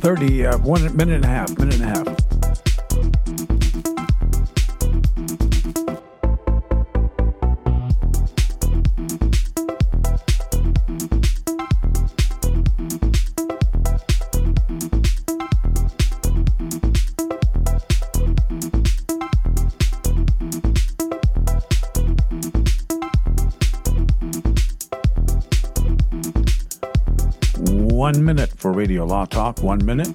1 minute and a half. 1 minute for Radio Law Talk. 1 minute.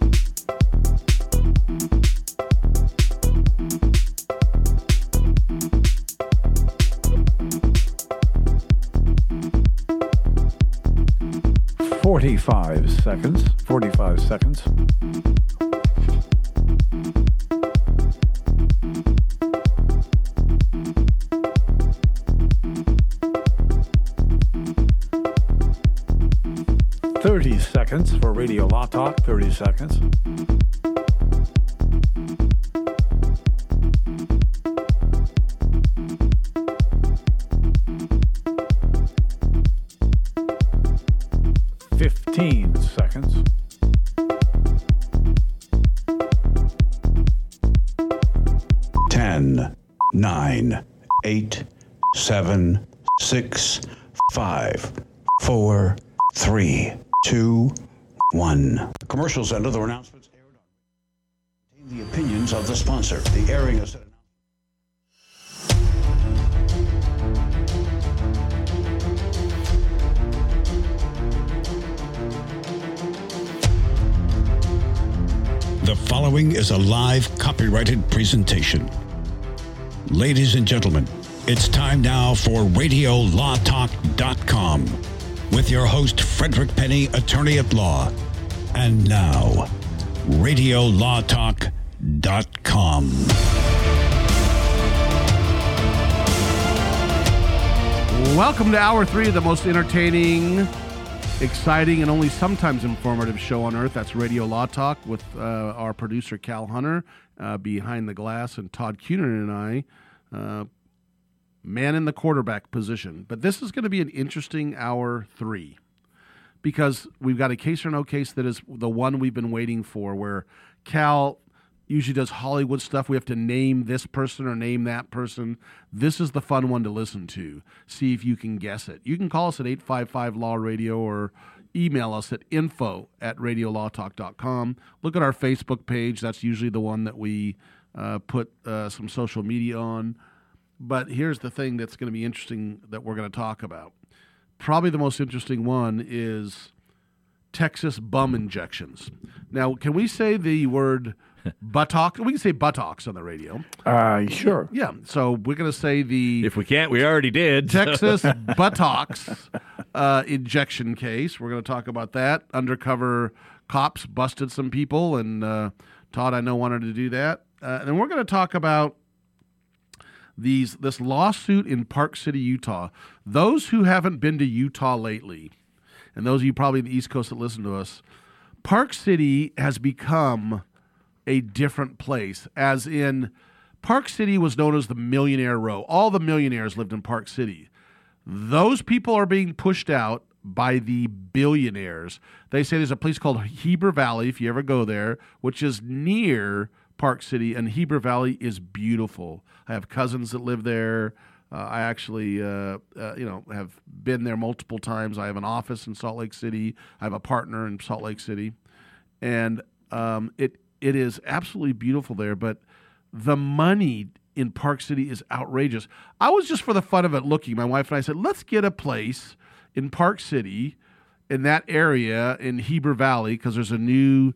Forty-five seconds. 45 seconds. Seconds for Radio Law Talk. 30 seconds. Seconds. 10, 9, 8, 7, 6, 5, 4, 3, 2, 1. The commercials and other announcements aired on the opinions of the sponsor. The airing of said The following is a live copyrighted presentation. Ladies and gentlemen, it's time now for RadioLawTalk.com with your host, Frederick Penny, attorney at law. And now, RadioLawTalk.com. Welcome to Hour 3 of the most entertaining, exciting, and only sometimes informative show on earth. That's Radio Law Talk with our producer, Cal Hunter, behind the glass, and Todd Cunin and I, man in the quarterback position. But this is going to be an interesting Hour 3 because we've got a case or no case that is the one we've been waiting for, where Cal usually does Hollywood stuff. We have to name this person or name that person. This is the fun one to listen to. See if you can guess it. You can call us at 855 Law Radio or email us at info@radiolawtalk.com. Look at our Facebook page. That's usually the one that we put some social media on. But here's the thing that's going to be interesting that we're going to talk about. Probably the most interesting one is Texas bum injections. Now, can we say the word buttock? We can say buttocks on the radio. Sure. Yeah. So we're going to say the... If we can't, we already did. Texas buttocks injection case. We're going to talk about that. Undercover cops busted some people, and Todd, I know, wanted to do that. And then we're going to talk about this lawsuit in Park City, Utah. Those who haven't been to Utah lately, and those of you probably in the East Coast that listen to us, Park City has become a different place, as in Park City was known as the Millionaire Row. All the millionaires lived in Park City. Those people are being pushed out by the billionaires. They say there's a place called Heber Valley, if you ever go there, which is near Park City, and Heber Valley is beautiful. I have cousins that live there. I actually, have been there multiple times. I have an office in Salt Lake City. I have a partner in Salt Lake City, and it is absolutely beautiful there. But the money in Park City is outrageous. I was just for the fun of it looking. My wife and I said, let's get a place in Park City, in that area in Heber Valley, because there's a new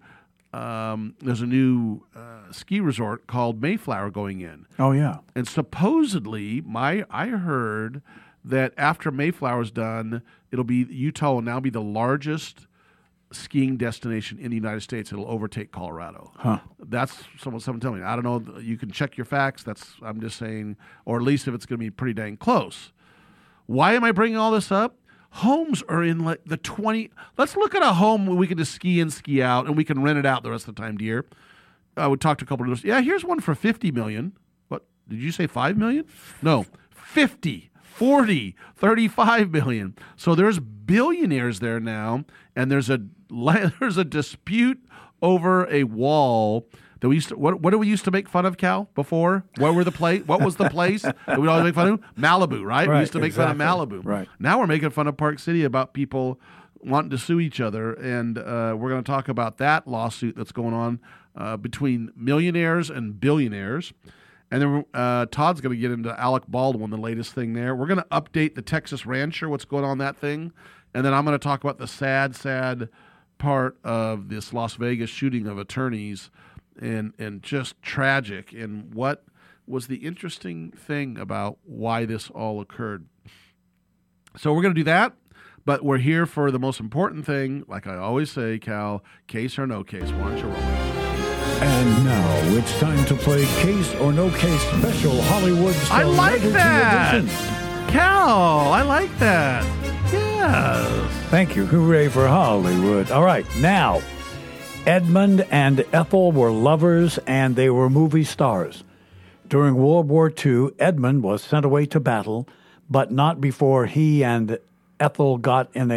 ski resort called Mayflower going in. Oh, yeah. And supposedly, I heard that after Mayflower's done, Utah will now be the largest skiing destination in the United States. It'll overtake Colorado. Huh. That's someone telling me. I don't know. You can check your facts. I'm just saying, or at least if it's going to be pretty dang close. Why am I bringing all this up? Homes are in like the 20. Let's look at a home where we can just ski in, ski out, and we can rent it out the rest of the time, dear. I would talk to a couple of those. Yeah, here's one for $50 million. What? Did you say $5 million? No, 50, 40, 35 million. So there's billionaires there now, and there's a dispute over a wall that we used to. What do we used to make fun of, Cal? Before, what was the place that we always make fun of? Malibu, right? We used to make fun of Malibu. Right. Now we're making fun of Park City about people wanting to sue each other, and we're going to talk about that lawsuit that's going on between millionaires and billionaires. And then Todd's going to get into Alec Baldwin, the latest thing there. We're going to update the Texas Rancher, what's going on that thing. And then I'm going to talk about the sad part of this Las Vegas shooting of attorneys and just tragic. And what was the interesting thing about why this all occurred. So we're going to do that. But we're here for the most important thing. Like I always say, Cal, case or no case. Why don't you roll it? And now it's time to play Case or No Case Special Hollywood I like Celebrity that! Edition. Cal, I like that. Yes. Thank you. Hooray for Hollywood. All right, now, Edmund and Ethel were lovers and they were movie stars. During World War II, Edmund was sent away to battle, but not before he and Ethel got in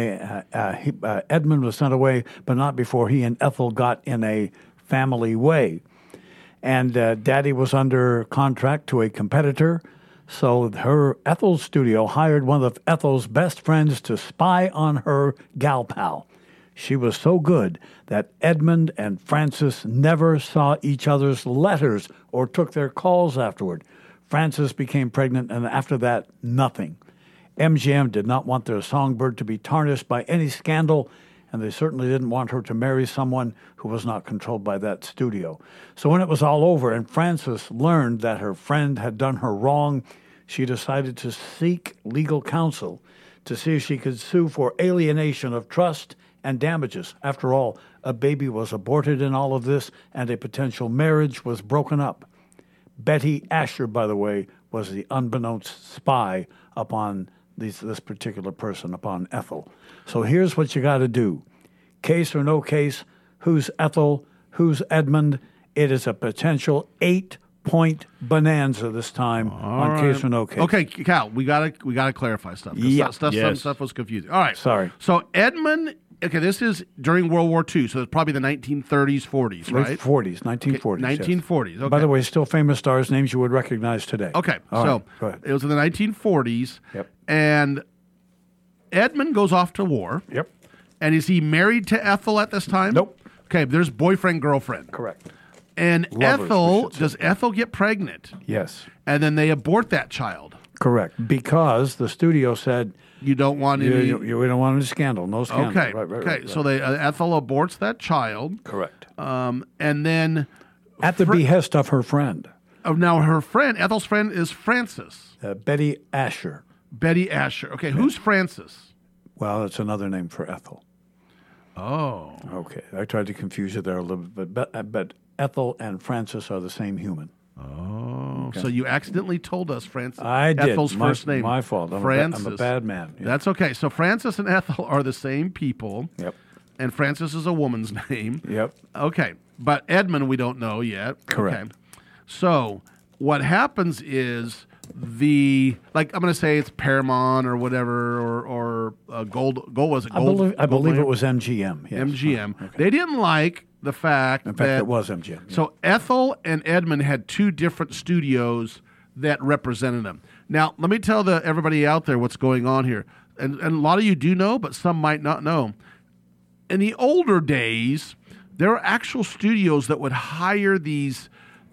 Edmund was sent away, but not before he and Ethel got in a family way. And Daddy was under contract to a competitor, so Ethel's studio hired one of Ethel's best friends to spy on her gal pal. She was so good that Edmund and Frances never saw each other's letters or took their calls afterward. Frances became pregnant, and after that, nothing. MGM did not want their songbird to be tarnished by any scandal, and they certainly didn't want her to marry someone who was not controlled by that studio. So when it was all over and Frances learned that her friend had done her wrong, she decided to seek legal counsel to see if she could sue for alienation of trust and damages. After all, a baby was aborted in all of this, and a potential marriage was broken up. Betty Asher, by the way, was the unbeknownst spy upon this particular person, upon Ethel. So here's what you got to do. Case or no case, who's Ethel, who's Edmund? It is a potential 8-point bonanza this time on right. Case or no case. Okay, Cal, we gotta clarify stuff. 'Cause Yeah. Some stuff was confusing. All right. Sorry. So Edmund, okay, this is during World War II, so it's probably the 1930s, 40s, right? Late 40s, 1940s. 1940s. Yes. Okay. By the way, still famous stars, names you would recognize today. Okay, All so right, go ahead. it was in the 1940s, Yep. and Edmund goes off to war. Yep. And is he married to Ethel at this time? Nope. Okay, there's boyfriend, girlfriend. Correct. And Lovers, Ethel, we should say. does Ethel get pregnant? Yes. And then they abort that child. Correct. Because the studio said, You don't want any. we don't want any scandal. No scandal. Okay. Right, Okay. So they Ethel aborts that child, Correct. and then At the behest of her friend, now her friend, Ethel's friend, is Frances, Betty Asher. Betty Asher. Okay, who's Frances? Well, it's another name for Ethel. Oh, Okay. I tried to confuse you there a little bit, but Ethel and Frances are the same human. so you accidentally told us Frances. I did. Ethel's first name. My fault. I'm Frances. a bad man. Yeah. That's okay. So Frances and Ethel are the same people. Yep. And Frances is a woman's name. Yep. Okay. But Edmund, we don't know yet. Correct. Okay. So what happens is I'm going to say it's Paramount or whatever, or Gold was it Gold? I believe Gold it was MGM. Yes. MGM. Okay. They didn't like the fact In fact, that it was MGM. yeah. So Ethel and Edmund had two different studios that represented them. Now, let me tell everybody out there what's going on here. And a lot of you do know, but some might not know. In the older days, there were actual studios that would hire these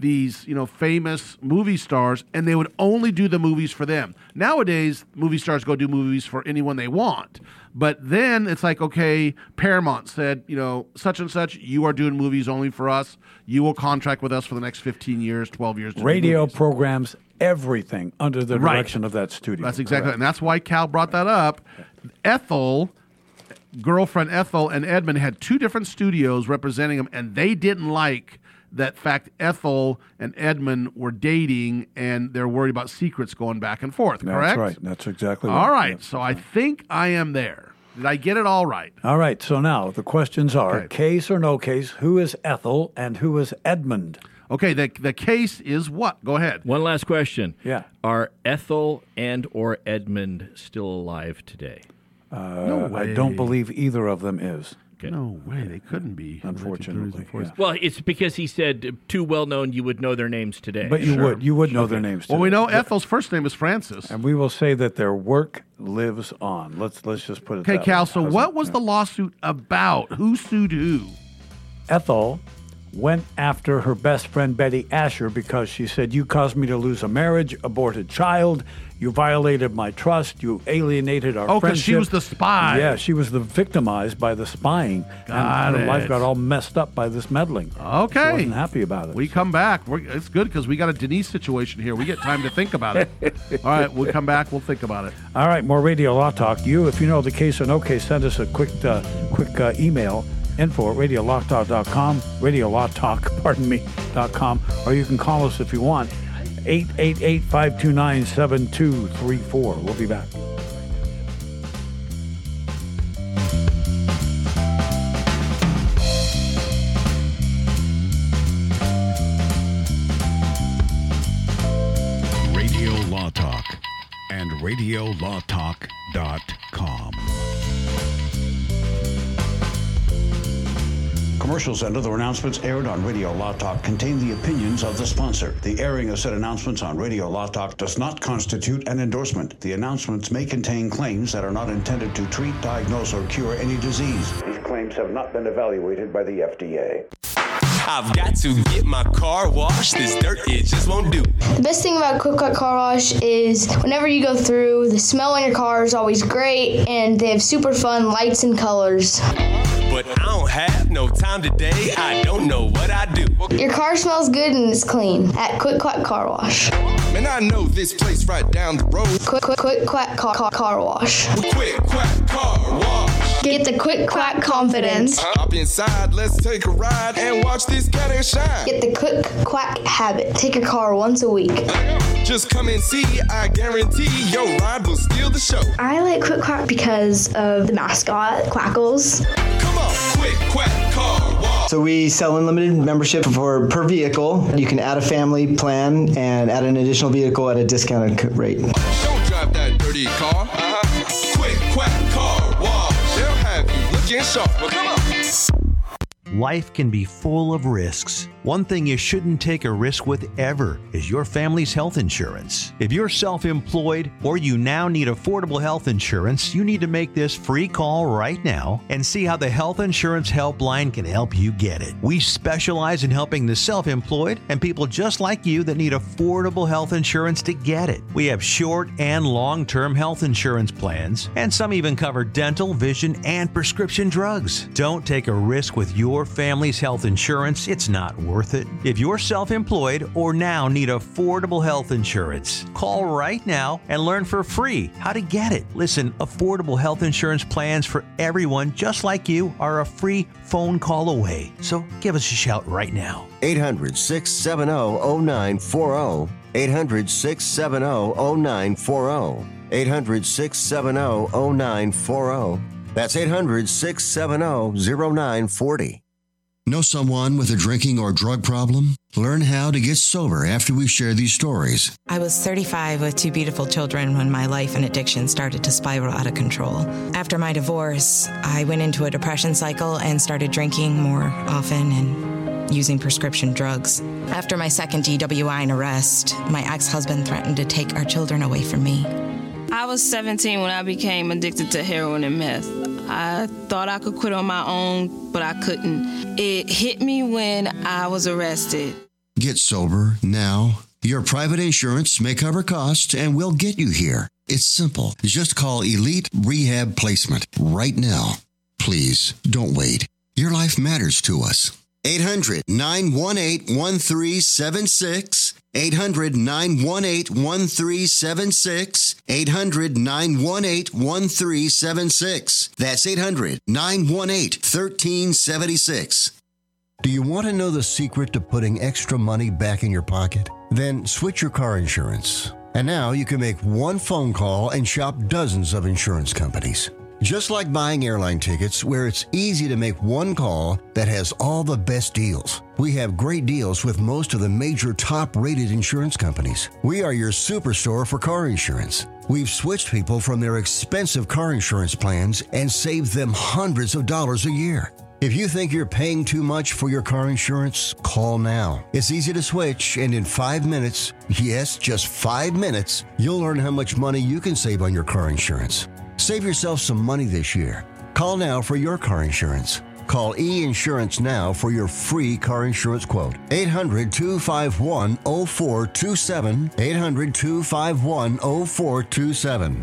famous movie stars, and they would only do the movies for them. Nowadays, movie stars go do movies for anyone they want. But then it's like, okay, Paramount said, such and such, you are doing movies only for us. You will contract with us for the next 15 years, 12 years. To do Radio movies. programs, everything under the Right. direction of that studio. That's exactly, Correct. and that's why Cal brought that up. Ethel, girlfriend Ethel, and Edmund had two different studios representing them, and they didn't like that fact Ethel and Edmund were dating, and they're worried about secrets going back and forth, correct? That's right. That's exactly right. All right, Yep. so I think I am there. Did I get it all right? All right. So now the questions are: Okay. case or no case? Who is Ethel and who is Edmund? Okay, the case is what? Go ahead. One last question. Yeah. Are Ethel and or Edmund still alive today? No way. I don't believe either of them is. Okay. No way, they couldn't be. Unfortunately, 1930s and 40s. yeah. Well, it's because he said too well known you would know their names today. But you would know their names. Well, we today. know Ethel's first name is Francis. And we will say that their work lives on. Let's just put it Okay, that Cal, way. so How's what that? was the lawsuit about? Who sued who? Ethel went after her best friend Betty Asher because she said, "You caused me to lose a marriage, aborted child. You violated my trust. You alienated our Oh, because friendship." she was the spy. Yeah, she was the victimized by the spying. Got and her it. life got all messed up by this meddling. Okay. She wasn't happy about it. We come back. It's good because we got a Denise situation here. We get time to think about it. All right, we'll come back. We'll think about it. All right, more Radio Law Talk. If you know the case or no case, send us a quick email, info@radiolawtalk.com, radiolawtalk.com, or you can call us if you want, 888-529-7234. We'll be back. Radio Law Talk and radiolawtalk.com. Commercials and other announcements aired on Radio Law Talk contain the opinions of the sponsor. The airing of said announcements on Radio Law Talk does not constitute an endorsement. The announcements may contain claims that are not intended to treat, diagnose, or cure any disease. These claims have not been evaluated by the FDA. I've got to get my car washed. This dirt, it just won't do. The best thing about Quick Quack Car Wash is whenever you go through, the smell on your car is always great, and they have super fun lights and colors. But I don't have no time today. I don't know what I do. Your car smells good and it's clean at Quick Quack Car Wash. Man, I know this place right down the road. Quick Quack Car Wash. Quick Quack Car Wash. Get the Quick Quack confidence. Hop inside, let's take a ride and watch this cat and shine. Get the Quick Quack habit. Take your car once a week. Just come and see, I guarantee your ride will steal the show. I like Quick Quack because of the mascot, Quackles. Come on, Quick Quack Car Wash. So we sell unlimited membership per vehicle. You can add a family plan and add an additional vehicle at a discounted rate. Don't drive that dirty car. Quick Quack Car Wash. They'll have you looking sharp. Well, come on. Life can be full of risks. One thing you shouldn't take a risk with ever is your family's health insurance. If you're self-employed or you now need affordable health insurance, you need to make this free call right now and see how the Health Insurance Helpline can help you get it. We specialize in helping the self-employed and people just like you that need affordable health insurance to get it. We have short and long-term health insurance plans, and some even cover dental, vision, and prescription drugs. Don't take a risk with your family's health insurance. It's not worth it. If you're self-employed or now need affordable health insurance, call right now and learn for free how to get it. Listen, affordable health insurance plans for everyone just like you are a free phone call away. So give us a shout right now. 800-670-0940. 800-670-0940. 800-670-0940. That's 800-670-0940. Know someone with a drinking or drug problem? Learn how to get sober after we share these stories. I was 35 with two beautiful children when my life and addiction started to spiral out of control. After my divorce, I went into a depression cycle and started drinking more often and using prescription drugs. After my second DWI and arrest, my ex-husband threatened to take our children away from me. I was 17 when I became addicted to heroin and meth. I thought I could quit on my own, but I couldn't. It hit me when I was arrested. Get sober now. Your private insurance may cover costs and we'll get you here. It's simple. Just call Elite Rehab Placement right now. Please don't wait. Your life matters to us. 800-918-1376. 800-918-1376. 800-918-1376. That's 800-918-1376. Do you want to know the secret to putting extra money back in your pocket? Then switch your car insurance. And now you can make one phone call and shop dozens of insurance companies. Just like buying airline tickets, where it's easy to make one call that has all the best deals. We have great deals with most of the major top-rated insurance companies. We are your superstore for car insurance. We've switched people from their expensive car insurance plans and saved them hundreds of dollars a year. If you think you're paying too much for your car insurance, call now. It's easy to switch, and in 5 minutes, yes, just 5 minutes, you'll learn how much money you can save on your car insurance. Save yourself some money this year. Call now for your car insurance. Call E-Insurance now for your free car insurance quote. 800-251-0427. 800-251-0427.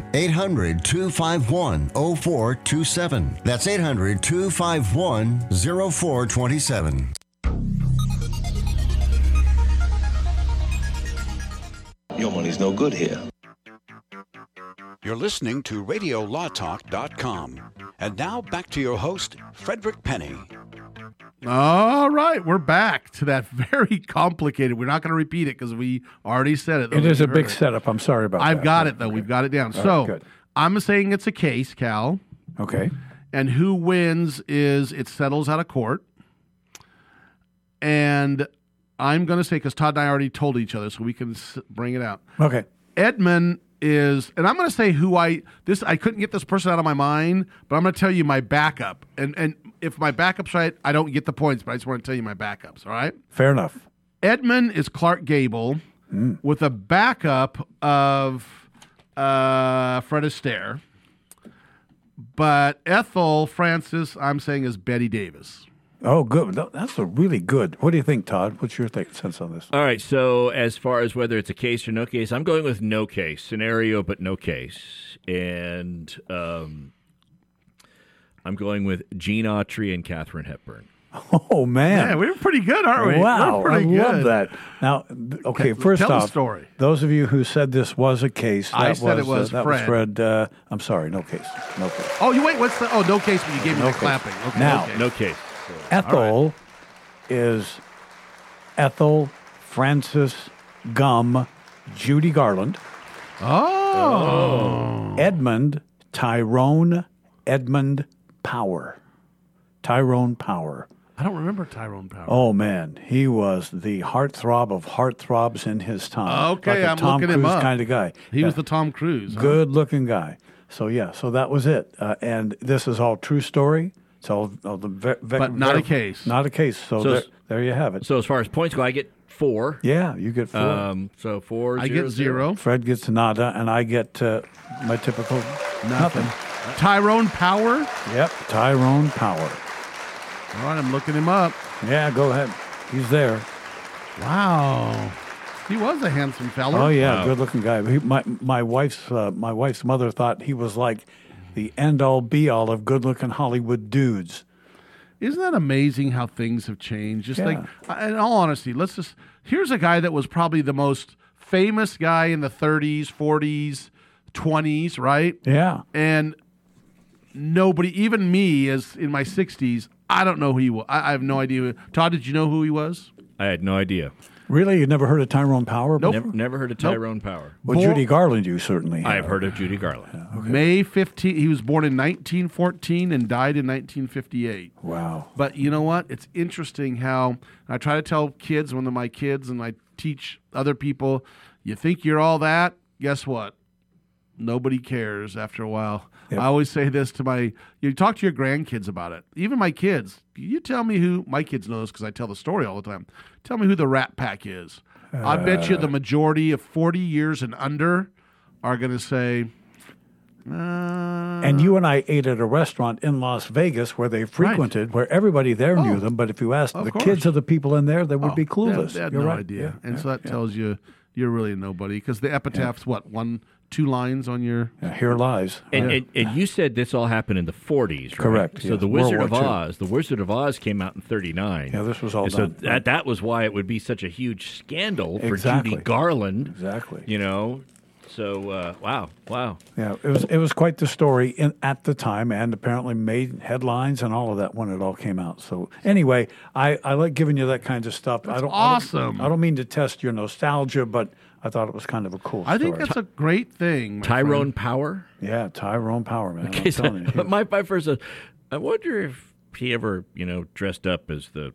800-251-0427. That's 800-251-0427. Your money's no good here. You're listening to RadioLawTalk.com. And now back to your host, Frederick Penny. All right, we're back to that very complicated. We're not going to repeat it because we already said it. It is a big setup. I'm sorry about that. I've got it, though. Okay. We've got it down. All right, I'm saying it's a case, Cal. Okay. And who wins is it settles out of court. And I'm going to say, because Todd and I already told each other, so we can bring it out. Okay. Edmund is, and I'm going to say who I couldn't get this person out of my mind, but I'm going to tell you my backup. And if my backup's right, I don't get the points, but I just want to tell you my backups, all right? Fair enough. Edmund is Clark Gable with a backup of Fred Astaire. But Ethel Francis, I'm saying, is Betty Davis. Oh, good. That's a really good. What do you think, Todd? What's your sense on this? All right. So as far as whether it's a case or no case, I'm going with no case scenario, but no case, and I'm going with Gene Autry and Katharine Hepburn. Oh man, yeah, we were pretty good, aren't we? Wow, we're pretty love that. Now, okay, first tell off, the story. Those of you who said this was a case, I said it was that Fred. was Fred. I'm sorry, no case, no case. Oh, you wait. What's the? Oh, no case. But you gave me No the case. clapping. Okay, Now, No case. Ethel is Ethel Francis Gum, Judy Garland. Oh. Edmund Tyrone Edmund Power. Tyrone Power. I don't remember Tyrone Power. Oh man, he was the heartthrob of heartthrobs in his time. Okay, like a I'm Tom looking him Cruise up. kind of guy. He was the Tom Cruise. Huh? Good-looking guy. So yeah, so that was it. And this is all true story. It's all but not a case. Not a case. So there you have it. So as far as points go, I get 4. Yeah, you get 4. So 4. I get 0. Fred gets nada, and I get my typical nothing. Tyrone Power. Yep, Tyrone Power. All right, I'm looking him up. Yeah, go ahead. He's there. Wow, he was a handsome fellow. Oh yeah, Wow. good-looking guy. My wife's mother thought he was like the end-all, be-all of good-looking Hollywood dudes. Isn't that amazing how things have changed? Just Yeah. like, in all honesty, here's a guy that was probably the most famous guy in the 30s, 40s, 20s, right? Yeah. And nobody, even me, as in my 60s, I don't know who he was. I have no idea. Todd, did you know who he was? I had no idea. Really? You never heard of Tyrone Power? Nope. Never heard of Tyrone Power. Well, Judy Garland, you certainly have. I have heard of Judy Garland. Yeah, okay. May 15th. He was born in 1914 and died in 1958. Wow. But you know what? It's interesting how I try to tell kids, when they're my kids, and I teach other people, you think you're all that? Guess what? Nobody cares after a while. Yep. I always say this to you talk to your grandkids about it. Even my kids. You tell me who, my kids know this because I tell the story all the time. Tell me who the Rat Pack is. I bet you the majority of 40 years and under are going to say, And you and I ate at a restaurant in Las Vegas where they frequented, where everybody there knew them. But if you asked the kids of the people in there, they would be clueless. They had You're no right. idea. Yeah, And so that tells you you're really nobody. Because the epitaph's what, 1-2 lines on your... Here lies. And you said this all happened in the 40s, right? Correct, So yes. the Wizard World of War II. Oz came out in 39. Yeah, this was all And so done. that was why it would be such a huge scandal for Exactly. Judy Garland. Exactly. You know, so wow. Yeah, it was quite the story at the time, and apparently made headlines and all of that when it all came out. So anyway, I like giving you that kind of stuff. That's awesome. I don't mean to test your nostalgia, but I thought it was kind of a cool story. I think that's a great thing. Tyrone Power? Yeah, Tyrone Power, man. Okay, I'm telling you. my first, I wonder if he ever, dressed up as the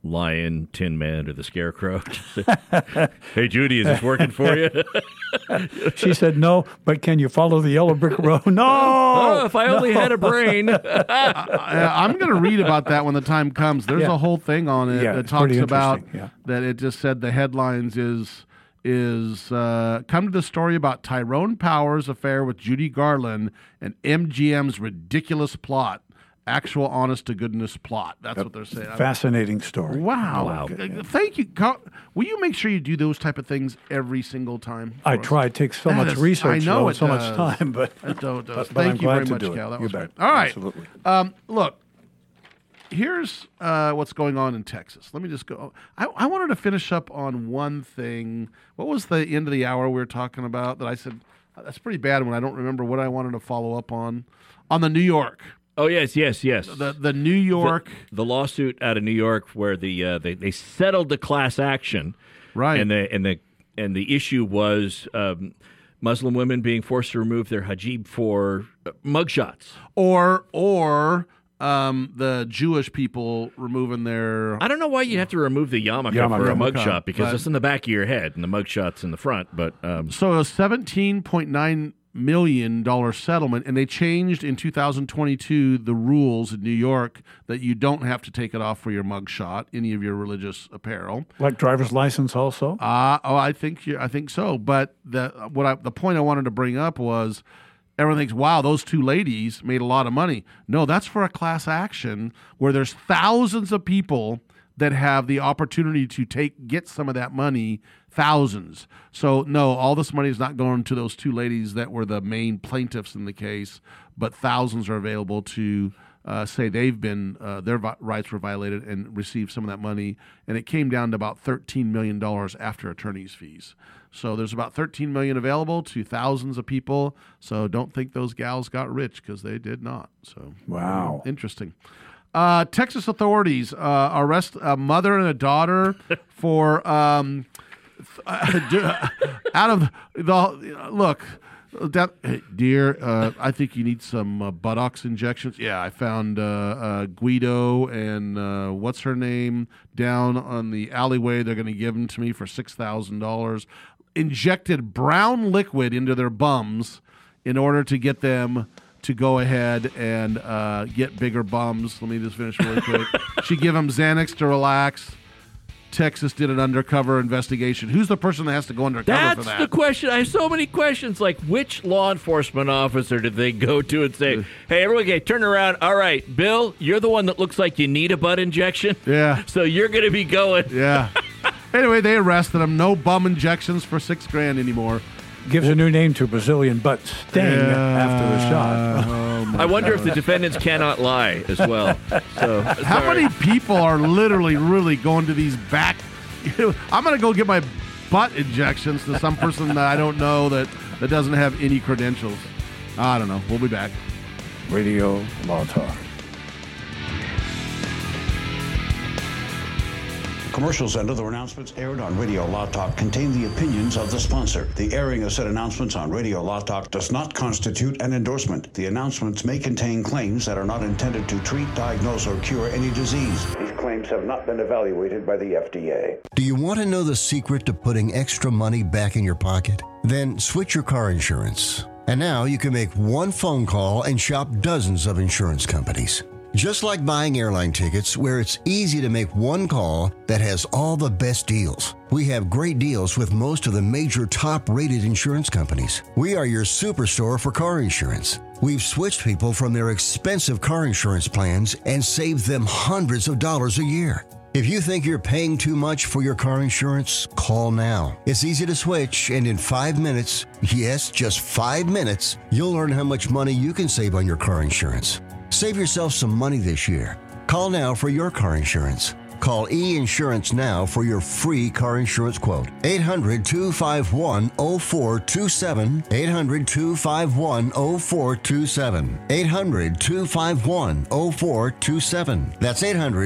Lion, Tin Man, or the Scarecrow. Hey, Judy, is this working for you? She said, no, but can you follow the yellow brick road? No! Oh, if I only had a brain. I'm going to read about that when the time comes. There's a whole thing on it that talks about that. It just said the headlines is come to the story about Tyrone Power's affair with Judy Garland and MGM's ridiculous plot. Actual honest-to-goodness plot. That's what they're saying. Fascinating story. Wow. Thank you. Will you make sure you do those type of things every single time? I try. It takes so much research, so much time. But Thank you very much, Cal. That was great. All right. Absolutely. Look, here's what's going on in Texas. Let me just go. I wanted to finish up on one thing. What was the end of the hour we were talking about that I said, that's pretty bad when I don't remember what I wanted to follow up on the New York. Oh, yes. The New York... The lawsuit out of New York where they settled the class action. Right. And the issue was Muslim women being forced to remove their hijab for mugshots. Or the Jewish people removing their... I don't know why you have to remove the yarmulke for a mugshot, because it's in the back of your head and the mugshot's in the front. But So a $17.9 million settlement, and they changed in 2022 the rules in New York that you don't have to take it off for your mugshot, any of your religious apparel, like driver's license, also. I think so. But the point I wanted to bring up was everyone thinks, wow, those two ladies made a lot of money. No, that's for a class action where there's thousands of people that have the opportunity to get some of that money. Thousands. So, no, all this money is not going to those two ladies that were the main plaintiffs in the case, but thousands are available to say they've been, their rights were violated and receive some of that money. And it came down to about $13 million after attorney's fees. So there's about $13 million available to thousands of people. So don't think those gals got rich, because they did not. So wow. Interesting. Texas authorities arrest a mother and a daughter for... out of the look, dear, I think you need some buttocks injections. Yeah, I found Guido and what's her name down on the alleyway. They're going to give them to me for $6,000. Injected brown liquid into their bums in order to get them to go ahead and get bigger bums. Let me just finish really quick. She give them Xanax to relax. Texas did an undercover investigation. Who's the person that has to go undercover for that? That's the question. I have so many questions. Like, which law enforcement officer did they go to and say, hey, everyone, turn around. All right, Bill, you're the one that looks like you need a butt injection. Yeah. So you're going to be going. Yeah. Anyway, they arrested him. No bum injections for $6,000 anymore. Gives a new name to Brazilian butt sting after the shot. I wonder if the defendants cannot lie as well. So, how many people are literally really going to these back? I'm going to go get my butt injections to some person that I don't know that doesn't have any credentials. I don't know. We'll be back. Radio Law Talk. Commercials and other announcements aired on Radio Law Talk contain the opinions of the sponsor. The airing of said announcements on Radio Law Talk does not constitute an endorsement. The announcements may contain claims that are not intended to treat, diagnose, or cure any disease. These claims have not been evaluated by the FDA. Do you want to know the secret to putting extra money back in your pocket? Then switch your car insurance. And now you can make one phone call and shop dozens of insurance companies. Just like buying airline tickets, where it's easy to make one call that has all the best deals. We have great deals with most of the major top-rated insurance companies. We are your superstore for car insurance. We've switched people from their expensive car insurance plans and saved them hundreds of dollars a year. If you think you're paying too much for your car insurance, call now. It's easy to switch, and in 5 minutes, yes, just 5 minutes, you'll learn how much money you can save on your car insurance. Save yourself some money this year. Call now for your car insurance. Call E-Insurance now for your free car insurance quote. 800-251-0427. 800-251-0427. 800-251-0427. That's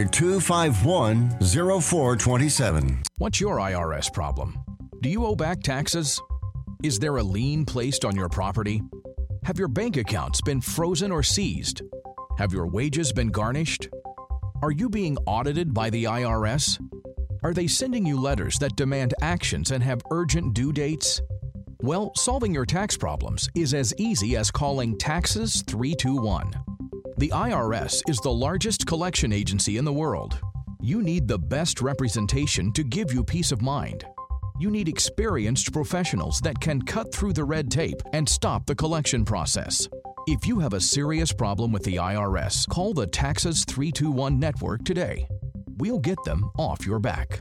800-251-0427. What's your IRS problem? Do you owe back taxes? Is there a lien placed on your property? Have your bank accounts been frozen or seized? Have your wages been garnished? Are you being audited by the IRS? Are they sending you letters that demand actions and have urgent due dates? Well, solving your tax problems is as easy as calling Taxes 321. The IRS is the largest collection agency in the world. You need the best representation to give you peace of mind. You need experienced professionals that can cut through the red tape and stop the collection process. If you have a serious problem with the IRS, call the Taxes 321 network today. We'll get them off your back.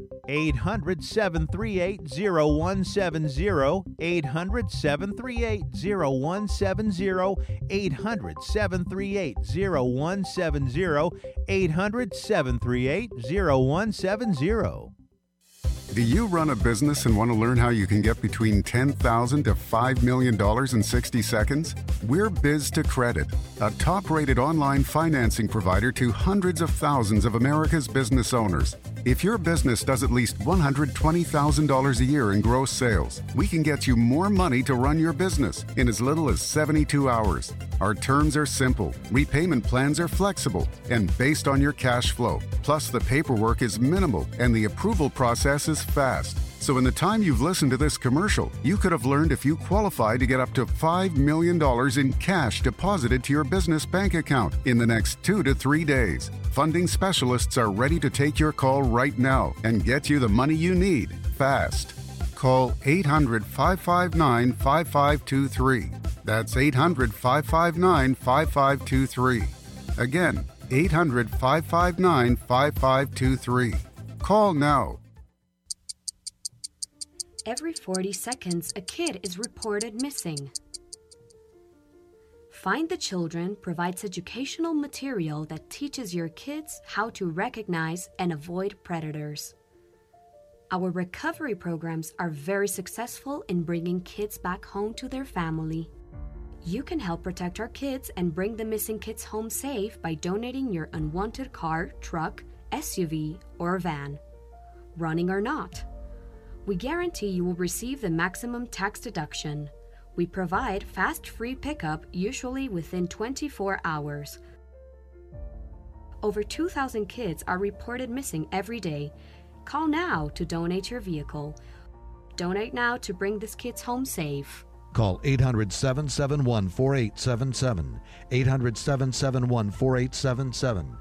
800-738-0170, 800-738-0170, 800-738-0170, 800-738-0170. Do you run a business and want to learn how you can get between $10,000 to $5 million in 60 seconds? We're Biz to Credit, a top-rated online financing provider to hundreds of thousands of America's business owners. If your business does at least $120,000 a year in gross sales, we can get you more money to run your business in as little as 72 hours. Our terms are simple, repayment plans are flexible, and based on your cash flow. Plus, the paperwork is minimal and the approval process is fast. So in the time you've listened to this commercial, you could have learned if you qualify to get up to $5 million in cash deposited to your business bank account in the next 2 to 3 days. Funding specialists are ready to take your call right now and get you the money you need fast. Call 800-559-5523. That's 800-559-5523. Again, 800-559-5523. Call now. Every 40 seconds, a kid is reported missing. Find the Children provides educational material that teaches your kids how to recognize and avoid predators. Our recovery programs are very successful in bringing kids back home to their family. You can help protect our kids and bring the missing kids home safe by donating your unwanted car, truck, SUV, or van, running or not. We guarantee you will receive the maximum tax deduction. We provide fast free pickup, usually within 24 hours. Over 2,000 kids are reported missing every day. Call now to donate your vehicle. Donate now to bring these kids home safe. Call 800-771-4877, 800-771-4877,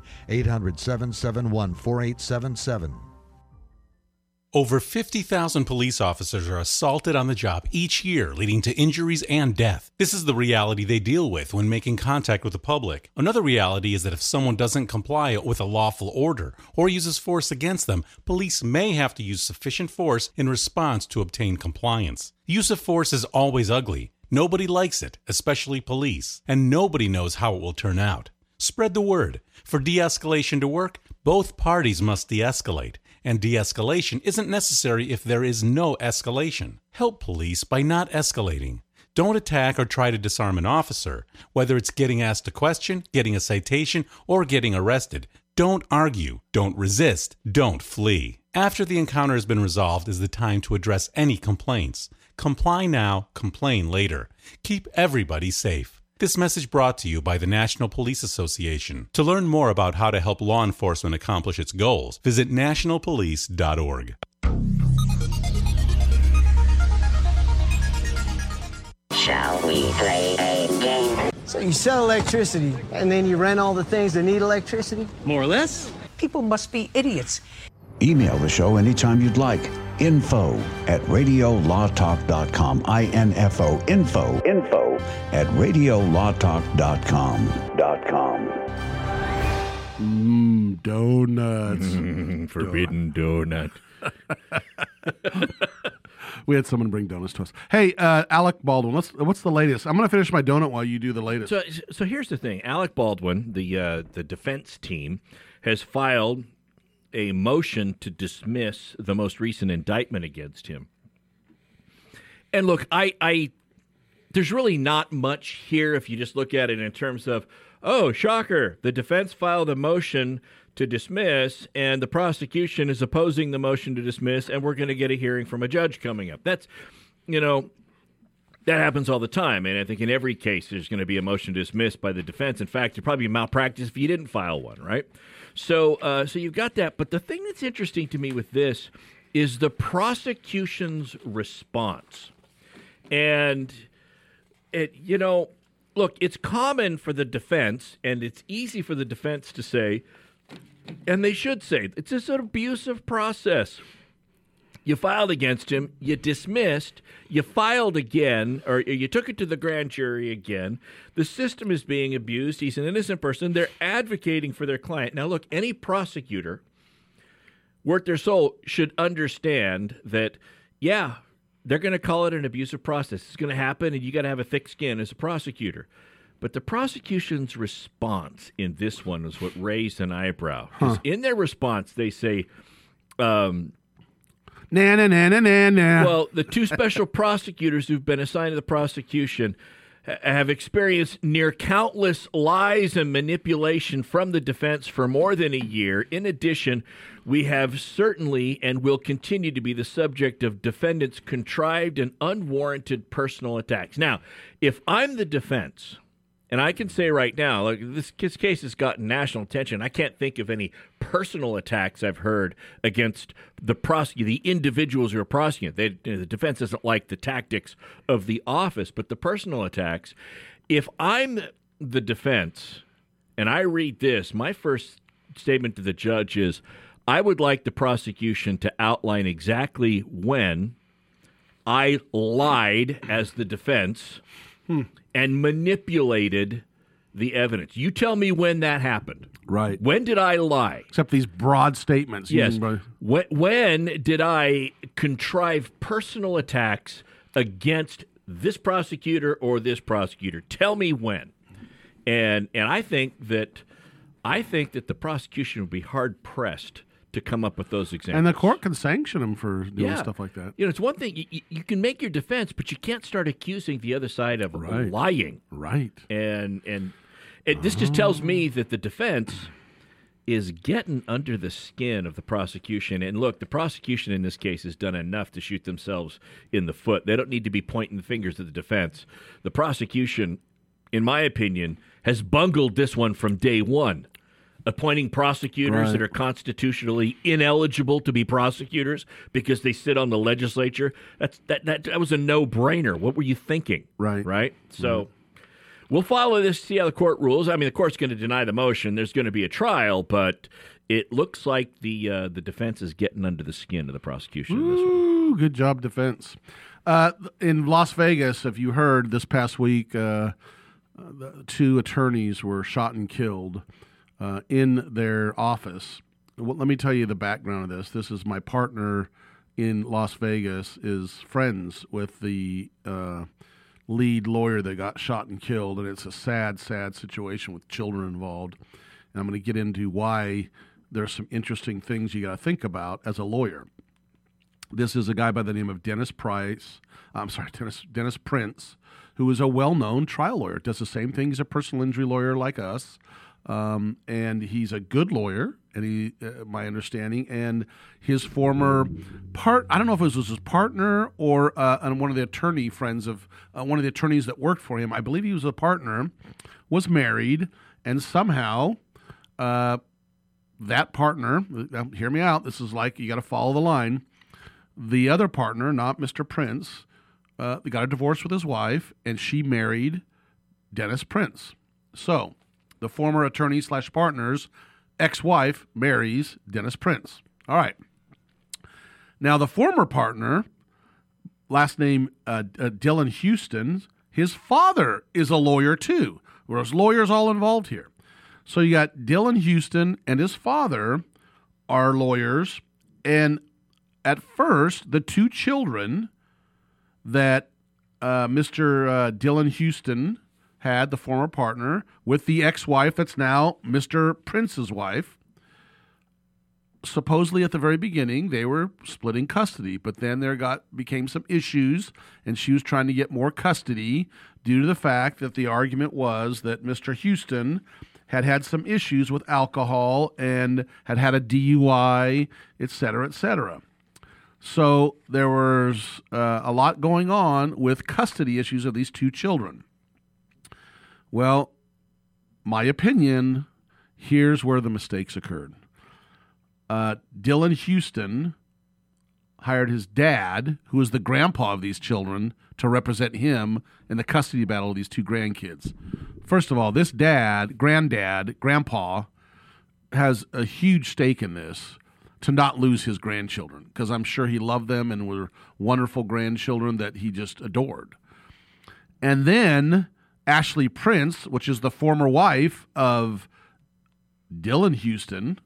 800-771-4877. Over 50,000 police officers are assaulted on the job each year, leading to injuries and death. This is the reality they deal with when making contact with the public. Another reality is that if someone doesn't comply with a lawful order or uses force against them, police may have to use sufficient force in response to obtain compliance. The use of force is always ugly. Nobody likes it, especially police, and nobody knows how it will turn out. Spread the word. For de-escalation to work, both parties must de-escalate. And de-escalation isn't necessary if there is no escalation. Help police by not escalating. Don't attack or try to disarm an officer. Whether it's getting asked a question, getting a citation, or getting arrested, don't argue, don't resist, don't flee. After the encounter has been resolved is the time to address any complaints. Comply now, complain later. Keep everybody safe. This message brought to you by the National Police Association. To learn more about how to help law enforcement accomplish its goals, visit nationalpolice.org. Shall we play a game? So you sell electricity, and then you rent all the things that need electricity? More or less. People must be idiots. Email the show anytime you'd like. info@radiolawtalk.com. info @radiolawtalk.com. Donuts. Forbidden donut. We had someone bring donuts to us. Hey, Alec Baldwin, what's the latest? I'm going to finish my donut while you do the latest. So here's the thing. Alec Baldwin, the defense team, has filed a motion to dismiss the most recent indictment against him. And look, I there's really not much here if you just look at it in terms of, oh, shocker, the defense filed a motion to dismiss, and the prosecution is opposing the motion to dismiss, and we're going to get a hearing from a judge coming up. That's, That happens all the time, and I think in every case there's going to be a motion to dismiss by the defense. In fact, there'd probably be malpractice if you didn't file one, right? So you've got that. But the thing that's interesting to me with this is the prosecution's response. And, look, it's common for the defense, and it's easy for the defense to say, and they should say, it's just an abusive process. You filed against him, you dismissed, you filed again, or you took it to the grand jury again. The system is being abused. He's an innocent person. They're advocating for their client. Now, look, any prosecutor worth their soul should understand that, yeah, they're going to call it an abusive process. It's going to happen, and you got to have a thick skin as a prosecutor. But the prosecution's response in this one was what raised an eyebrow. 'Cause in their response, they say, well, the two special prosecutors who've been assigned to the prosecution have experienced near countless lies and manipulation from the defense for more than a year. In addition, we have certainly and will continue to be the subject of defendants' contrived and unwarranted personal attacks. Now, if I'm the defense, and I can say right now, like, this case has gotten national attention. I can't think of any personal attacks I've heard against the individuals who are prosecuting. The defense doesn't like the tactics of the office, but the personal attacks. If I'm the defense and I read this, my first statement to the judge is, I would like the prosecution to outline exactly when I lied as the defense and manipulated the evidence. You tell me when that happened. Right. When did I lie? Except these broad statements. Yes. When did I contrive personal attacks against this prosecutor or this prosecutor? Tell me when. And I think that the prosecution would be hard pressed to come up with those examples. And the court can sanction them for doing stuff like that. It's one thing, you can make your defense, but you can't start accusing the other side of lying. Right. And this just tells me that the defense is getting under the skin of the prosecution. And look, the prosecution in this case has done enough to shoot themselves in the foot. They don't need to be pointing the fingers at the defense. The prosecution, in my opinion, has bungled this one from day one. Appointing prosecutors that are constitutionally ineligible to be prosecutors because they sit on the legislature. That was a no-brainer. What were you thinking? Right? So we'll follow this, see how the court rules. I mean, the court's going to deny the motion. There's going to be a trial, but it looks like the defense is getting under the skin of the prosecution in this one. Good job, defense. In Las Vegas, if you heard this past week, the two attorneys were shot and killed in their office. Well, let me tell you the background of this. This is my partner in Las Vegas is friends with the lead lawyer that got shot and killed, and it's a sad, sad situation with children involved. And I'm going to get into why there's some interesting things you got to think about as a lawyer. This is a guy by the name of Dennis Prince, who is a well-known trial lawyer. Does the same thing. He's a personal injury lawyer like us. And he's a good lawyer, and my understanding, and his former I don't know if it was his partner or one of the attorney friends of one of the attorneys that worked for him. I believe he was a partner, was married, and somehow that partner, hear me out, this is like you got to follow the line. The other partner, not Mr. Prince, got a divorce with his wife, and she married Dennis Prince. So the former attorney/partner's ex-wife marries Dennis Prince. All right. Now, the former partner, last name Dylan Houston, his father is a lawyer too. There's lawyers all involved here. So you got Dylan Houston and his father are lawyers. And at first, the two children that Mr. Dylan Houston had, the former partner, with the ex-wife that's now Mr. Prince's wife. Supposedly at the very beginning, they were splitting custody, but then became some issues, and she was trying to get more custody due to the fact that the argument was that Mr. Houston had some issues with alcohol and had a DUI, et cetera, et cetera. So there was a lot going on with custody issues of these two children. Well, my opinion, here's where the mistakes occurred. Dylan Houston hired his dad, who is the grandpa of these children, to represent him in the custody battle of these two grandkids. First of all, this grandpa, has a huge stake in this to not lose his grandchildren, because I'm sure he loved them and were wonderful grandchildren that he just adored. And then Ashley Prince, which is the former wife of Dylan Houston,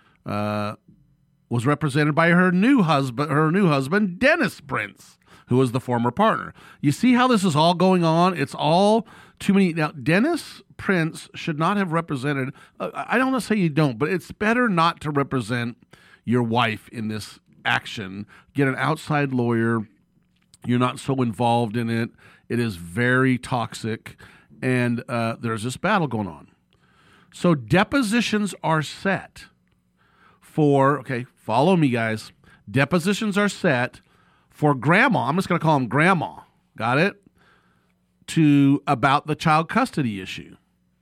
was represented by her new husband, Dennis Prince, who was the former partner. You see how this is all going on? It's all too many. Now, Dennis Prince should not have represented, I don't want to say you don't, but it's better not to represent your wife in this action. Get an outside lawyer. You're not so involved in it. It is very toxic. And there's this battle going on. So depositions are set for, okay, follow me, guys. Depositions are set for grandma. I'm just going to call him grandma. Got it? About the child custody issue.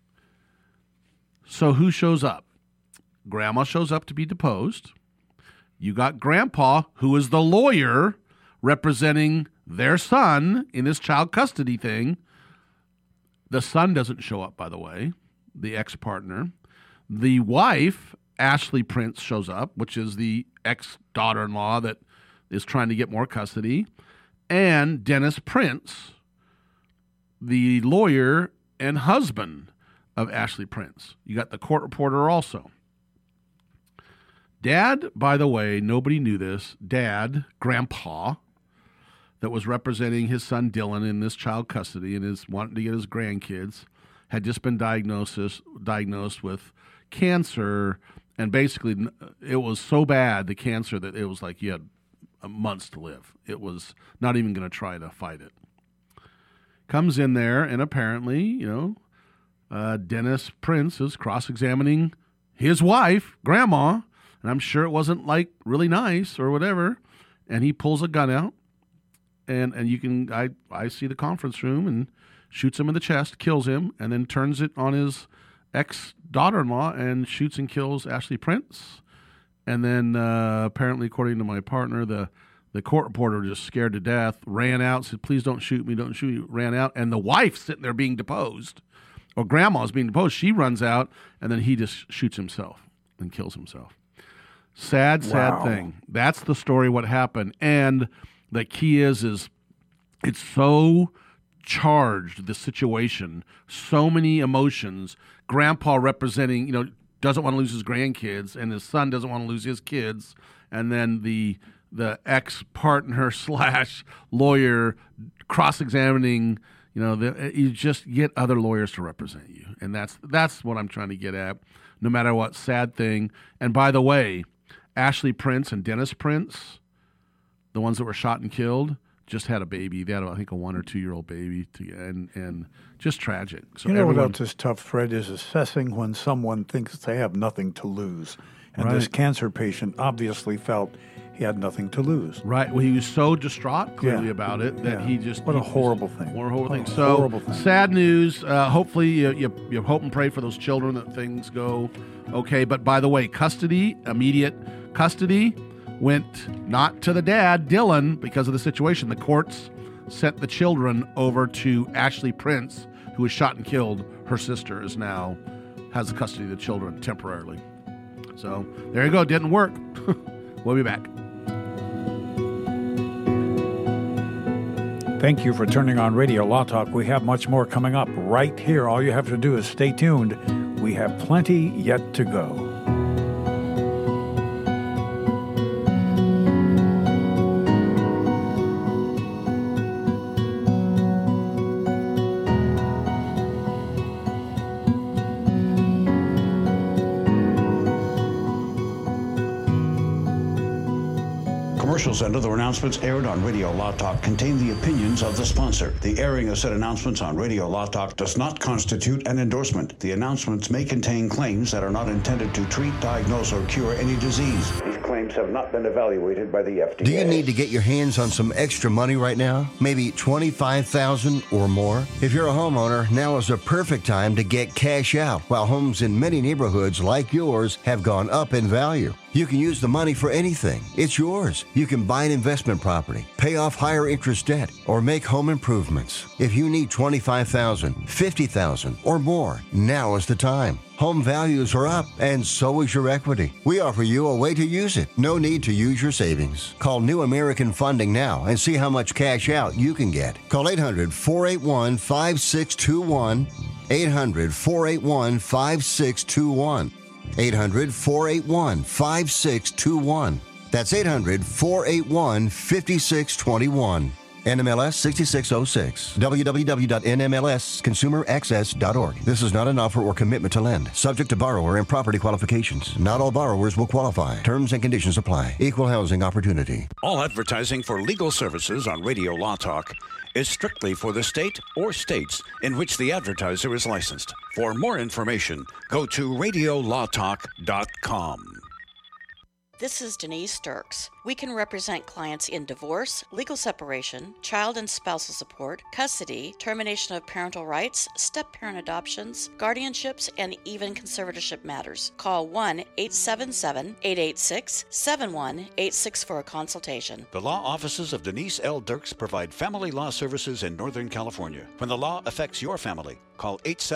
So who shows up? Grandma shows up to be deposed. You got grandpa, who is the lawyer representing their son in this child custody thing. The son doesn't show up, by the way, the ex-partner. The wife, Ashley Prince, shows up, which is the ex-daughter-in-law that is trying to get more custody. And Dennis Prince, the lawyer and husband of Ashley Prince. You got the court reporter also. Dad, by the way, nobody knew this. Dad, grandpa, that was representing his son Dylan in this child custody and is wanting to get his grandkids, had just been diagnosed with cancer, and basically it was so bad, the cancer, that it was like you had months to live. It was not even going to try to fight it. Comes in there, and apparently, Dennis Prince is cross-examining his wife, grandma, and I'm sure it wasn't like really nice or whatever, and he pulls a gun out. And you can, I see the conference room, and shoots him in the chest, kills him, and then turns it on his ex-daughter-in-law and shoots and kills Ashley Prince. And then apparently, according to my partner, the court reporter, just scared to death, ran out, said, "Please don't shoot me, don't shoot me," ran out. And the wife sitting there being deposed, or grandma's being deposed, she runs out, and then he just shoots himself and kills himself. Sad thing. That's the story, what happened. And the key is it's so charged, the situation, so many emotions. Grandpa representing, doesn't want to lose his grandkids, and his son doesn't want to lose his kids. And then the ex-partner / lawyer cross-examining, you just get other lawyers to represent you. And that's what I'm trying to get at, no matter what. Sad thing. And by the way, Ashley Prince and Dennis Prince, the ones that were shot and killed, just had a baby. They had, I think, a 1 or 2 year old baby, and just tragic. So what else is tough, Fred, is assessing when someone thinks they have nothing to lose. And Right. this cancer patient obviously felt he had nothing to lose. Right. Well, he was so distraught, clearly, Yeah. about it that Yeah. he just... What a horrible thing. What a horrible thing. What a So, horrible thing. sad news. Hopefully, you hope and pray for those children that things go okay. But by the way, immediate custody, went not to the dad, Dylan, because of the situation. The courts sent the children over to Ashley Prince, who was shot and killed. Her sister has the custody of the children temporarily. So there you go. Didn't work. We'll be back. Thank you for turning on Radio Law Talk. We have much more coming up right here. All you have to do is stay tuned. We have plenty yet to go. Commercials and other announcements aired on Radio Law Talk contain the opinions of the sponsor. The airing of said announcements on Radio Law Talk does not constitute an endorsement. The announcements may contain claims that are not intended to treat, diagnose, or cure any disease. These claims have not been evaluated by the FDA. Do you need to get your hands on some extra money right now? Maybe $25,000 or more? If you're a homeowner, now is a perfect time to get cash out while homes in many neighborhoods like yours have gone up in value. You can use the money for anything. It's yours. You can buy an investment property, pay off higher interest debt, or make home improvements. If you need $25,000, $50,000, or more, now is the time. Home values are up, and so is your equity. We offer you a way to use it. No need to use your savings. Call New American Funding now and see how much cash out you can get. Call 800-481-5621. 800-481-5621. 800-481-5621. That's 800-481-5621. NMLS 6606. www.nmlsconsumeraccess.org. This is not an offer or commitment to lend. Subject to borrower and property qualifications. Not all borrowers will qualify. Terms and conditions apply. Equal housing opportunity. All advertising for legal services on Radio Law Talk is strictly for the state or states in which the advertiser is licensed. For more information, go to radiolawtalk.com. This is Denise Sturks. We can represent clients in divorce, legal separation, child and spousal support, custody, termination of parental rights, step-parent adoptions, guardianships, and even conservatorship matters. Call 1-877-886-7186 for a consultation. The law offices of Denise L. Dirks provide family law services in Northern California. When the law affects your family, call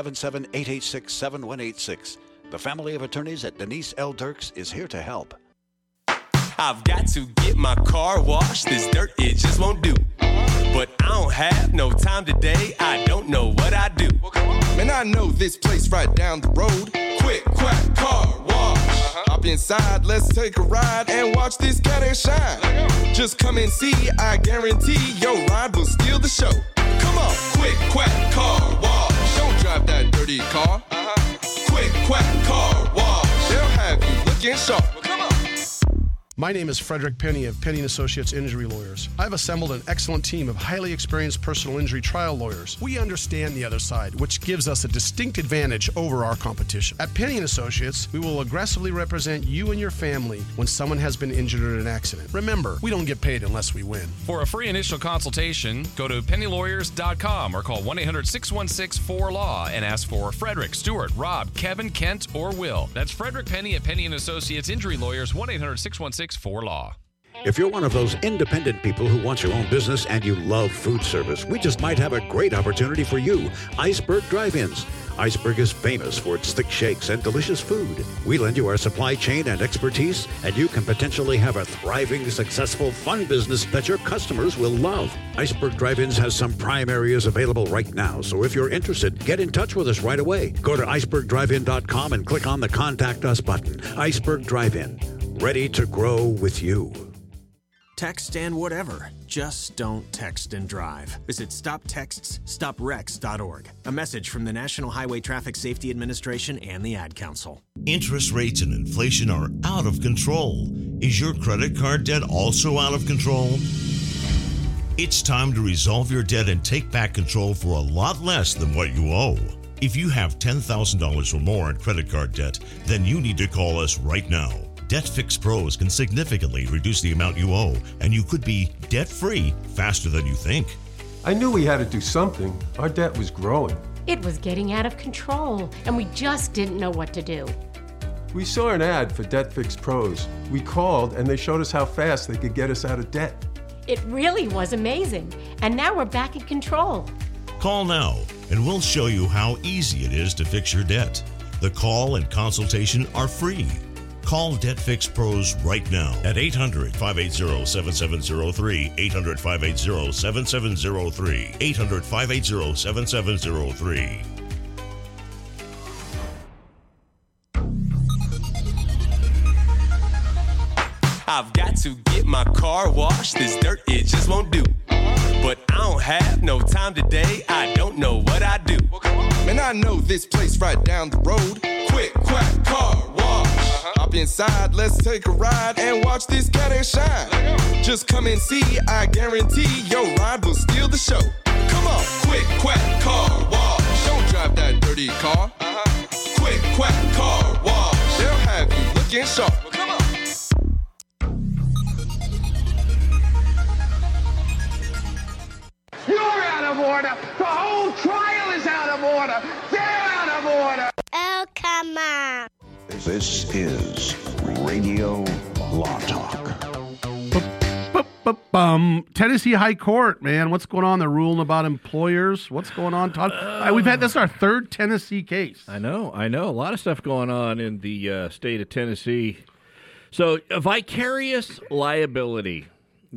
877-886-7186. The family of attorneys at Denise L. Dirks is here to help. I've got to get my car washed. This dirt, it just won't do. But I don't have no time today. I don't know what I do. Man, I know this place right down the road. Quick Quack Car Wash. Hop inside, let's take a ride and watch this cat and shine. Just come and see, I guarantee your ride will steal the show. Come on, Quick Quack Car Wash. Don't drive that dirty car. Quick Quack Car Wash. They'll have you looking sharp. Come on. My name is Frederick Penny of Penny & Associates Injury Lawyers. I've assembled an excellent team of highly experienced personal injury trial lawyers. We understand the other side, which gives us a distinct advantage over our competition. At Penny & Associates, we will aggressively represent you and your family when someone has been injured in an accident. Remember, we don't get paid unless we win. For a free initial consultation, go to pennylawyers.com or call 1-800-616-4LAW and ask for Frederick, Stuart, Rob, Kevin, Kent, or Will. That's Frederick Penny at Penny & Associates Injury Lawyers, 1-800-616-4LAW. If you're one of those independent people who wants your own business and you love food service, we just might have a great opportunity for you. Iceberg Drive-Ins. Iceberg is famous for its thick shakes and delicious food. We lend you our supply chain and expertise, and you can potentially have a thriving, successful, fun business that your customers will love. Iceberg Drive-Ins has some prime areas available right now, so if you're interested, get in touch with us right away. Go to icebergdrivein.com and click on the Contact Us button. Iceberg Drive-In. Ready to grow with you. Text and whatever. Just don't text and drive. Visit StopTextsStopWrecks.org. A message from the National Highway Traffic Safety Administration and the Ad Council. Interest rates and inflation are out of control. Is your credit card debt also out of control? It's time to resolve your debt and take back control for a lot less than what you owe. If you have $10,000 or more in credit card debt, then you need to call us right now. DebtFix Pros can significantly reduce the amount you owe, and you could be debt-free faster than you think. I knew we had to do something. Our debt was growing. It was getting out of control, and we just didn't know what to do. We saw an ad for DebtFix Pros. We called, and they showed us how fast they could get us out of debt. It really was amazing, and now we're back in control. Call now, and we'll show you how easy it is to fix your debt. The call and consultation are free. Call DebtFix Pros right now at 800-580-7703, 800-580-7703, 800-580-7703. I've got to get my car washed. This dirt, it just won't do. But I don't have no time today. I don't know what I do. Man, I know this place right down the road. Quick Quack Car Wash. Hop inside, let's take a ride and watch this cat and shine. Just come and see, I guarantee your ride will steal the show. Come on, Quick Quack Car Wash. Don't drive that dirty car. Quick Quack Car Wash. They'll have you looking sharp. Come on. order. The whole trial is out of order. They're out of order. Oh, come on. This is Radio Law Talk. Tennessee High Court, man. What's going on? They're ruling about employers. What's going on, Todd? This is our third Tennessee case. I know. A lot of stuff going on in the state of Tennessee. So, vicarious liability,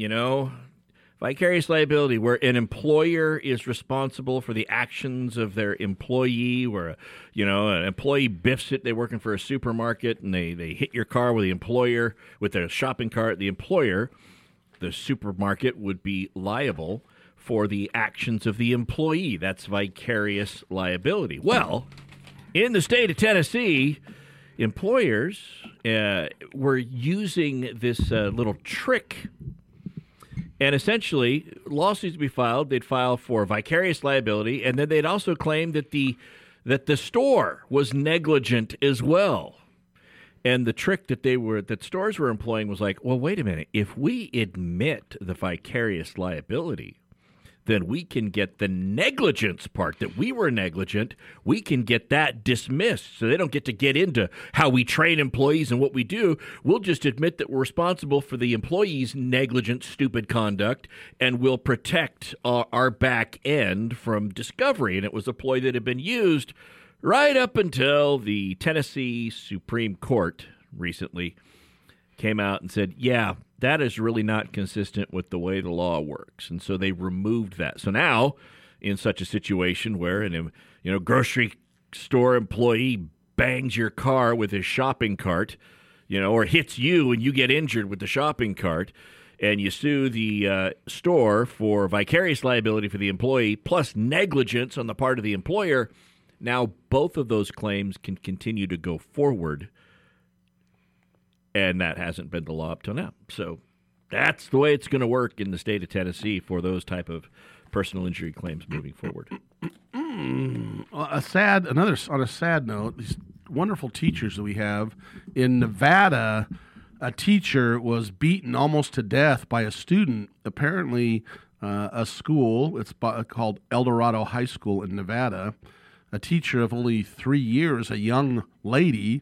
vicarious liability where an employer is responsible for the actions of their employee, where, an employee biffs it. They're working for a supermarket and they hit your car with their shopping cart. The employer, the supermarket, would be liable for the actions of the employee. That's vicarious liability. Well, in the state of Tennessee, employers were using this little trick, and essentially lawsuits would be filed. They'd file for vicarious liability, and then they'd also claim that the store was negligent as well. And the trick that stores were employing was like, well, wait a minute. If we admit the vicarious liability, then we can get the negligence part, that we were negligent. We can get that dismissed. So they don't get to get into how we train employees and what we do. We'll just admit that we're responsible for the employee's negligent, stupid conduct, and we'll protect our back end from discovery. And it was a ploy that had been used right up until the Tennessee Supreme Court recently came out and said, yeah, that is really not consistent with the way the law works. And so they removed that. So now, in such a situation where a grocery store employee bangs your car with his shopping cart, or hits you and you get injured with the shopping cart, and you sue the store for vicarious liability for the employee plus negligence on the part of the employer, now both of those claims can continue to go forward. And that hasn't been the law up till now. So that's the way it's going to work in the state of Tennessee for those type of personal injury claims moving forward. On a sad note, these wonderful teachers that we have in Nevada, a teacher was beaten almost to death by a student. Apparently, a school, it's called El Dorado High School in Nevada, a teacher of only 3 years, a young lady.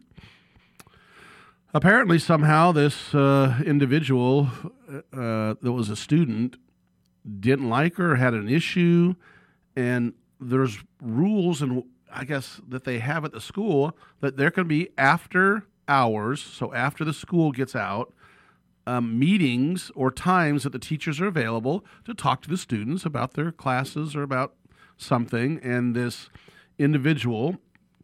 Apparently, somehow, this individual that was a student didn't like her, had an issue, and there's rules, and I guess that they have at the school that there can be after hours, so after the school gets out, meetings or times that the teachers are available to talk to the students about their classes or about something. And this individual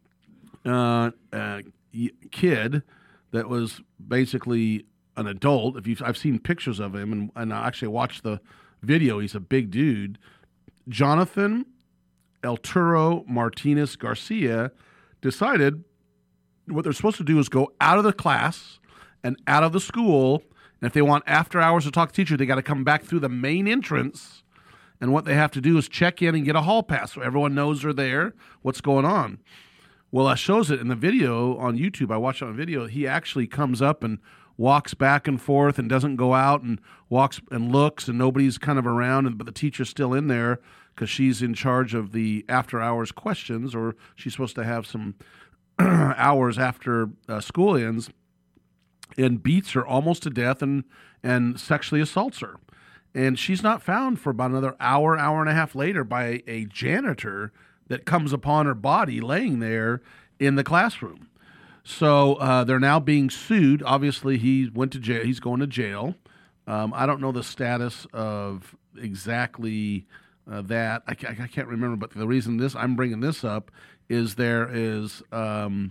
kid that was basically an adult. I've seen pictures of him, and I actually watched the video. He's a big dude. Jonathan Elturo Martinez Garcia decided what they're supposed to do is go out of the class and out of the school, and if they want after hours to talk to the teacher, they got to come back through the main entrance, and what they have to do is check in and get a hall pass so everyone knows they're there, what's going on. Well, that shows it in the video on YouTube. I watched it on video. He actually comes up and walks back and forth and doesn't go out and walks and looks, and nobody's kind of around, but the teacher's still in there because she's in charge of the after-hours questions, or she's supposed to have some hours after school ends, and beats her almost to death and sexually assaults her. And she's not found for about another hour and a half later by a janitor that comes upon her body laying there in the classroom. So they're now being sued. Obviously, he went to jail. He's going to jail. I don't know the status of exactly that. I can't remember. But the reason I'm bringing this up is there is a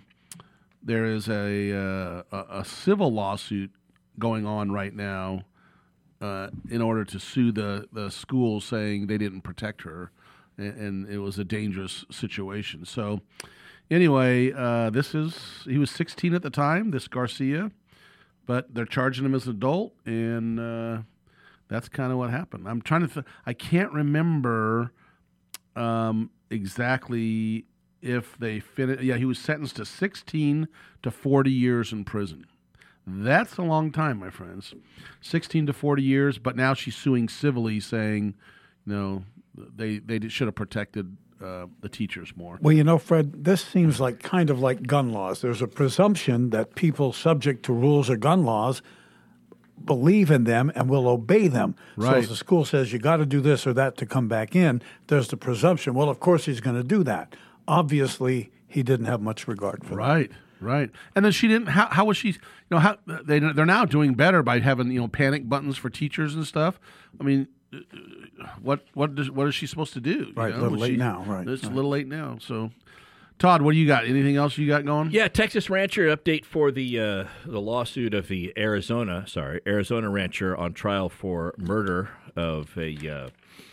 civil lawsuit going on right now in order to sue the school, saying they didn't protect her. And it was a dangerous situation. So anyway, he was 16 at the time, this Garcia, but they're charging him as an adult, and that's kind of what happened. I'm trying to I can't remember exactly if they finished. Yeah, he was sentenced to 16 to 40 years in prison. That's a long time, my friends. 16 to 40 years, but now she's suing civilly, saying, they should have protected the teachers more. Well, Fred, this seems kind of like gun laws. There's a presumption that people subject to rules or gun laws believe in them and will obey them. Right. So if the school says you got to do this or that to come back in, there's the presumption, well, of course he's going to do that. Obviously, he didn't have much regard for that. Right. And then she didn't. How was she? How they're now doing better by having panic buttons for teachers and stuff. I mean, what is she supposed to do? Right, a little late now. Right, it's a little late now. So, Todd, what do you got? Anything else you got going? Yeah, Texas rancher update for the lawsuit of the Arizona rancher on trial for murder of a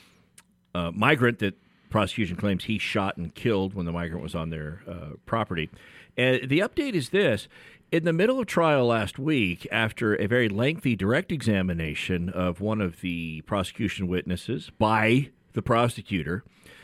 migrant that prosecution claims he shot and killed when the migrant was on their property. And the update is this. In the middle of trial last week, after a very lengthy direct examination of one of the prosecution witnesses by the prosecutor,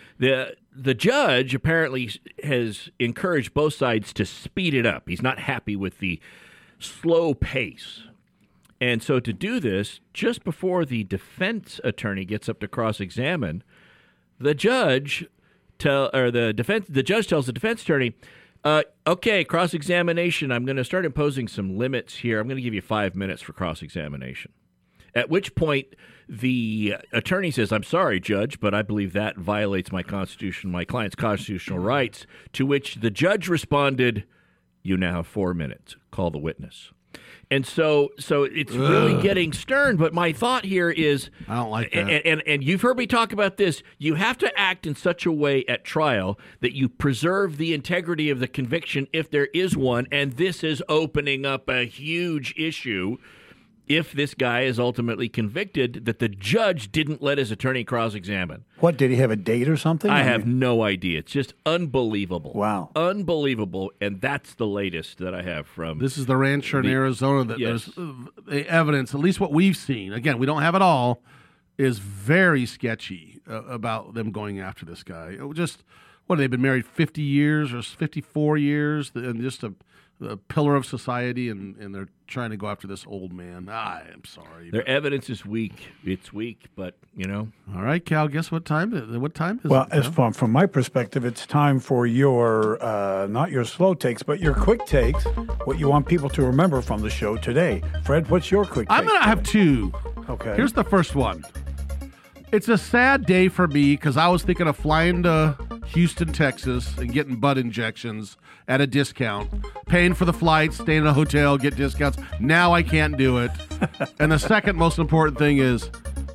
the judge apparently has encouraged both sides to speed it up. He's not happy with the slow pace. And so to do this, just before the defense attorney gets up to cross-examine, the judge tells the defense attorney, okay, cross-examination, I'm going to start imposing some limits here. I'm going to give you 5 minutes for cross-examination. At which point, the attorney says, I'm sorry, Judge, but I believe that violates my client's constitutional rights, to which the judge responded, you now have 4 minutes. Call the witness. And so it's really getting stern. But my thought here is, I don't like that. And you've heard me talk about this. You have to act in such a way at trial that you preserve the integrity of the conviction if there is one. And this is opening up a huge issue if this guy is ultimately convicted that the judge didn't let his attorney cross-examine. What, did he have a date or something? I have no idea. It's just unbelievable. Wow. Unbelievable, and that's the latest that I have from... This is the rancher in Arizona that there's the evidence, at least what we've seen, again, we don't have it all, is very sketchy about them going after this guy. They've been married 50 years or 54 years, and just a pillar of society, and they're trying to go after this old man. I am sorry. Their evidence is weak. It's weak, but, All right, Cal, guess what time is it? Well, as from my perspective, it's time for your, not your slow takes, but your quick takes, what you want people to remember from the show today. Fred, what's your quick take? I'm going to have two. Okay. Here's the first one. It's a sad day for me because I was thinking of flying to Houston, Texas, and getting butt injections at a discount, paying for the flight, staying in a hotel, get discounts. Now I can't do it. And the second most important thing is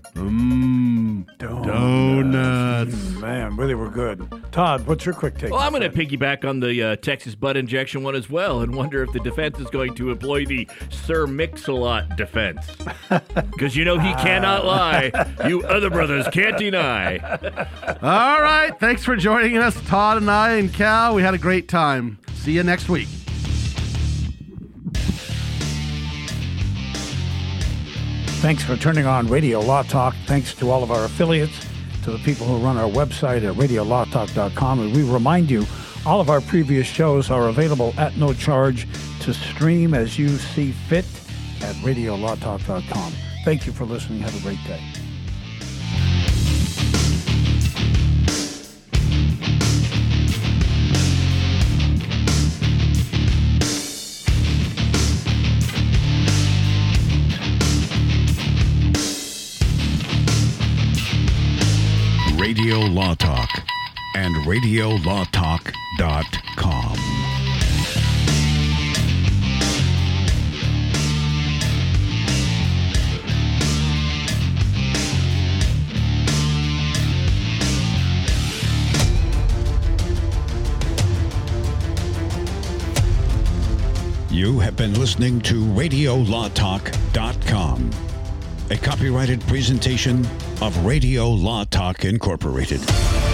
donuts. Man, really were good. Todd, what's your quick take? Well, I'm going to piggyback on the Texas butt injection one as well and wonder if the defense is going to employ the Sir Mix-a-Lot defense. Because he cannot lie. You other brothers can't deny. All right. Thanks for joining us, Todd and I and Cal. We had a great time. See you next week. Thanks for turning on Radio Law Talk. Thanks to all of our affiliates, to the people who run our website at radiolawtalk.com. And we remind you, all of our previous shows are available at no charge to stream as you see fit at radiolawtalk.com. Thank you for listening. Have a great day. Radio Law Talk and radiolawtalk.com. You have been listening to radiolawtalk.com, a copyrighted presentation of Radio Law Talk Incorporated.